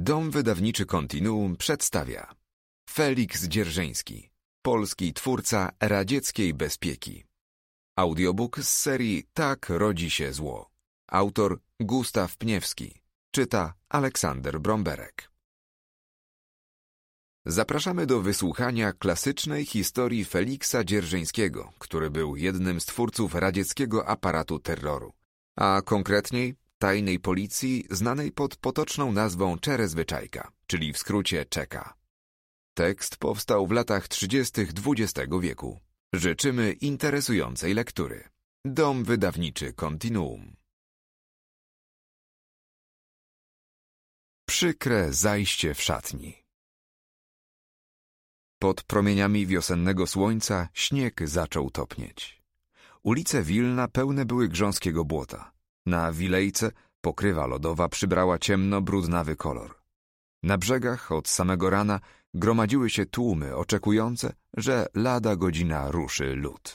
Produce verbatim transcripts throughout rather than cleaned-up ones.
Dom wydawniczy Kontinuum przedstawia Feliks Dzierżyński, polski twórca radzieckiej bezpieki. Audiobook z serii Tak rodzi się zło. Autor Gustaw Pniewski. Czyta Aleksander Bromberek. Zapraszamy do wysłuchania klasycznej historii Feliksa Dzierżyńskiego, który był jednym z twórców radzieckiego aparatu terroru, a konkretniej tajnej policji znanej pod potoczną nazwą Czerezwyczajka, czyli w skrócie Czeka. Tekst powstał w latach trzydziestych dwudziestego wieku. Życzymy interesującej lektury. Dom wydawniczy Kontinuum. Przykre zajście w szatni. Pod promieniami wiosennego słońca śnieg zaczął topnieć. Ulice Wilna pełne były grząskiego błota. Na Wilejce pokrywa lodowa przybrała ciemno-brudnawy kolor. Na brzegach od samego rana gromadziły się tłumy oczekujące, że lada godzina ruszy lud.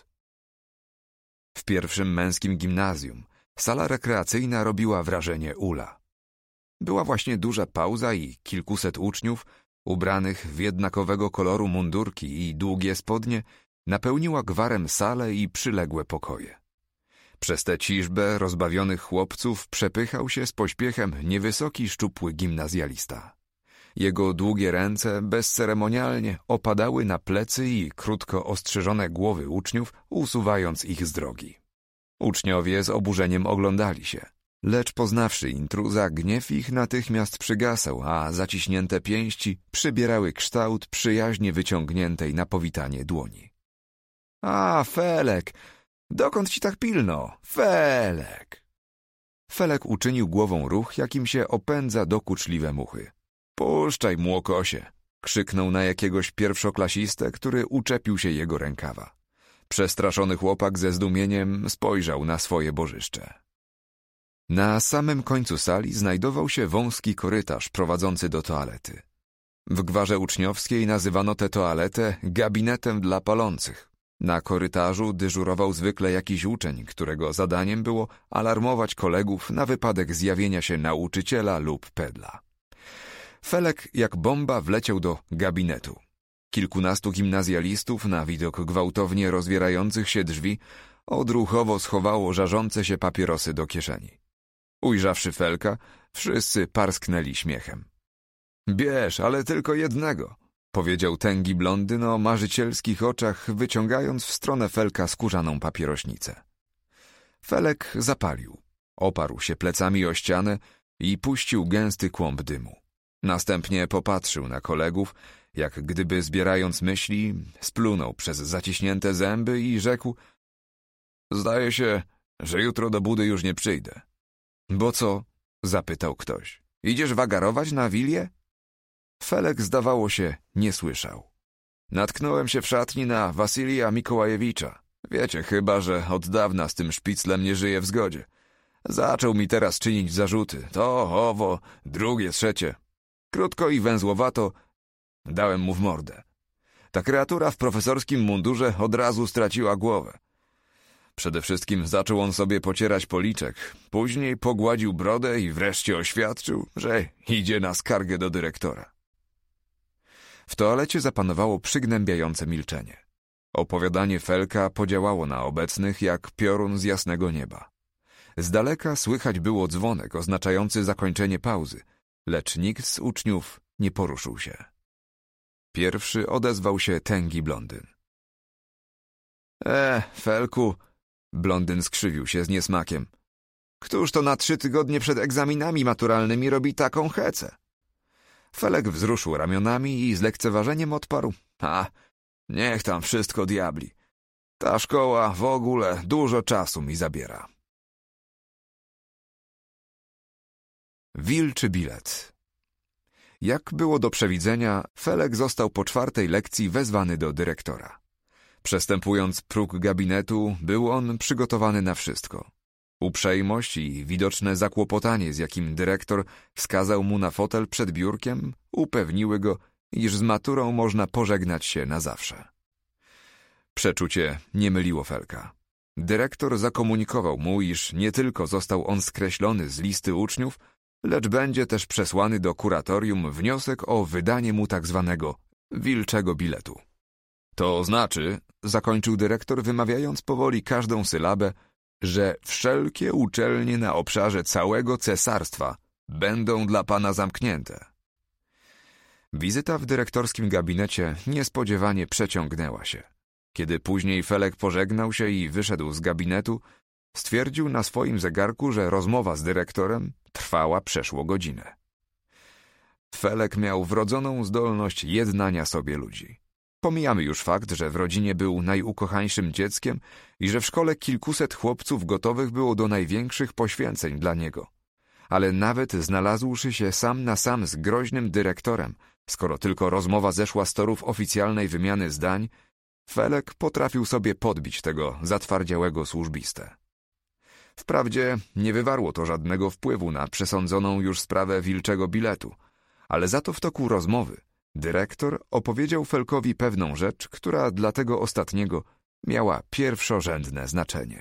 W pierwszym męskim gimnazjum sala rekreacyjna robiła wrażenie ula. Była właśnie duża pauza i kilkuset uczniów, ubranych w jednakowego koloru mundurki i długie spodnie, napełniła gwarem salę i przyległe pokoje. Przez tę ciżbę rozbawionych chłopców przepychał się z pośpiechem niewysoki, szczupły gimnazjalista. Jego długie ręce bezceremonialnie opadały na plecy i krótko ostrzyżone głowy uczniów, usuwając ich z drogi. Uczniowie z oburzeniem oglądali się, lecz poznawszy intruza, gniew ich natychmiast przygasał, a zaciśnięte pięści przybierały kształt przyjaźnie wyciągniętej na powitanie dłoni. — A, Felek! Dokąd ci tak pilno? Felek! Felek uczynił głową ruch, jakim się opędza dokuczliwe muchy. — Puszczaj, młokosie! Krzyknął na jakiegoś pierwszoklasistę, który uczepił się jego rękawa. Przestraszony chłopak ze zdumieniem spojrzał na swoje bożyszcze. Na samym końcu sali znajdował się wąski korytarz prowadzący do toalety. W gwarze uczniowskiej nazywano tę toaletę gabinetem dla palących. Na korytarzu dyżurował zwykle jakiś uczeń, którego zadaniem było alarmować kolegów na wypadek zjawienia się nauczyciela lub pedla. Felek jak bomba wleciał do gabinetu. Kilkunastu gimnazjalistów na widok gwałtownie rozwierających się drzwi odruchowo schowało żarzące się papierosy do kieszeni. Ujrzawszy Felka, wszyscy parsknęli śmiechem. — Bierz, ale tylko jednego! — powiedział tęgi blondyn o marzycielskich oczach, wyciągając w stronę Felka skórzaną papierośnicę. Felek zapalił, oparł się plecami o ścianę i puścił gęsty kłąb dymu. Następnie popatrzył na kolegów, jak gdyby zbierając myśli, splunął przez zaciśnięte zęby i rzekł: — Zdaje się, że jutro do budy już nie przyjdę. — Bo co? — zapytał ktoś. — Idziesz wagarować na wilię? Felek, zdawało się, nie słyszał. Natknąłem się w szatni na Wasilija Mikołajewicza. Wiecie chyba, że od dawna z tym szpiclem nie żyję w zgodzie. Zaczął mi teraz czynić zarzuty. To, owo, drugie, trzecie. Krótko i węzłowato dałem mu w mordę. Ta kreatura w profesorskim mundurze od razu straciła głowę. Przede wszystkim zaczął on sobie pocierać policzek, później pogładził brodę i wreszcie oświadczył, że idzie na skargę do dyrektora. W toalecie zapanowało przygnębiające milczenie. Opowiadanie Felka podziałało na obecnych jak piorun z jasnego nieba. Z daleka słychać było dzwonek oznaczający zakończenie pauzy, lecz nikt z uczniów nie poruszył się. Pierwszy odezwał się tęgi blondyn. — E, Felku! — blondyn skrzywił się z niesmakiem. — Któż to na trzy tygodnie przed egzaminami maturalnymi robi taką hecę? Felek wzruszył ramionami i z lekceważeniem odparł: — A, niech tam wszystko diabli. Ta szkoła w ogóle dużo czasu mi zabiera. Wilczy bilet. Jak było do przewidzenia, Felek został po czwartej lekcji wezwany do dyrektora. Przestępując próg gabinetu, był on przygotowany na wszystko. Uprzejmość i widoczne zakłopotanie, z jakim dyrektor wskazał mu na fotel przed biurkiem, upewniły go, iż z maturą można pożegnać się na zawsze. Przeczucie nie myliło Felka. Dyrektor zakomunikował mu, iż nie tylko został on skreślony z listy uczniów, lecz będzie też przesłany do kuratorium wniosek o wydanie mu tak zwanego wilczego biletu. To znaczy, zakończył dyrektor, wymawiając powoli każdą sylabę, że wszelkie uczelnie na obszarze całego cesarstwa będą dla pana zamknięte. Wizyta w dyrektorskim gabinecie niespodziewanie przeciągnęła się. Kiedy później Felek pożegnał się i wyszedł z gabinetu, stwierdził na swoim zegarku, że rozmowa z dyrektorem trwała przeszło godzinę. Felek miał wrodzoną zdolność jednania sobie ludzi. Pomijamy już fakt, że w rodzinie był najukochańszym dzieckiem i że w szkole kilkuset chłopców gotowych było do największych poświęceń dla niego. Ale nawet znalazłszy się sam na sam z groźnym dyrektorem, skoro tylko rozmowa zeszła z torów oficjalnej wymiany zdań, Felek potrafił sobie podbić tego zatwardziałego służbistę. Wprawdzie nie wywarło to żadnego wpływu na przesądzoną już sprawę wilczego biletu, ale za to w toku rozmowy dyrektor opowiedział Felkowi pewną rzecz, która dla tego ostatniego miała pierwszorzędne znaczenie.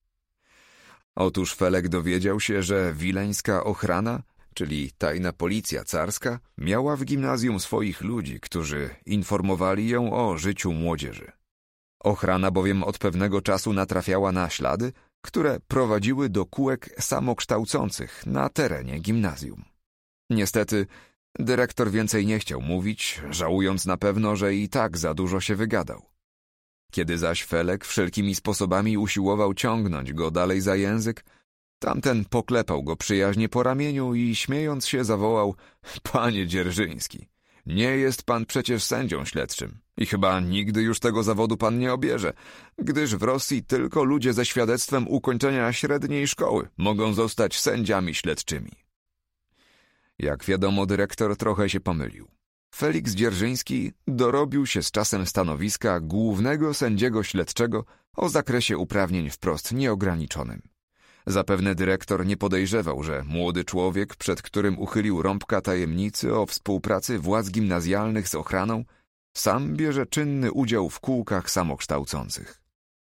Otóż Felek dowiedział się, że wileńska ochrana, czyli tajna policja carska, miała w gimnazjum swoich ludzi, którzy informowali ją o życiu młodzieży. Ochrana bowiem od pewnego czasu natrafiała na ślady, które prowadziły do kółek samokształcących na terenie gimnazjum. Niestety, dyrektor więcej nie chciał mówić, żałując na pewno, że i tak za dużo się wygadał. Kiedy zaś Felek wszelkimi sposobami usiłował ciągnąć go dalej za język, tamten poklepał go przyjaźnie po ramieniu i śmiejąc się zawołał: „Panie Dzierżyński, nie jest pan przecież sędzią śledczym i chyba nigdy już tego zawodu pan nie obierze, gdyż w Rosji tylko ludzie ze świadectwem ukończenia średniej szkoły mogą zostać sędziami śledczymi”. Jak wiadomo, dyrektor trochę się pomylił. Feliks Dzierżyński dorobił się z czasem stanowiska głównego sędziego śledczego o zakresie uprawnień wprost nieograniczonym. Zapewne dyrektor nie podejrzewał, że młody człowiek, przed którym uchylił rąbka tajemnicy o współpracy władz gimnazjalnych z ochraną, sam bierze czynny udział w kółkach samokształcących.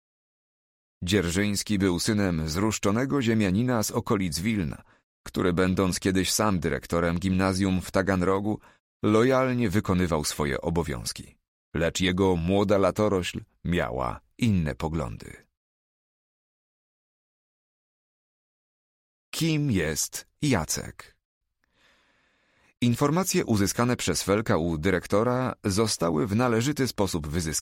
Dzierżyński był synem zruszczonego ziemianina z okolic Wilna, który, będąc kiedyś sam dyrektorem gimnazjum w Taganrogu, lojalnie wykonywał swoje obowiązki. Lecz jego młoda latorośl miała inne poglądy. Kim jest Jacek? Informacje uzyskane przez Felka u dyrektora zostały w należyty sposób wyzyskane.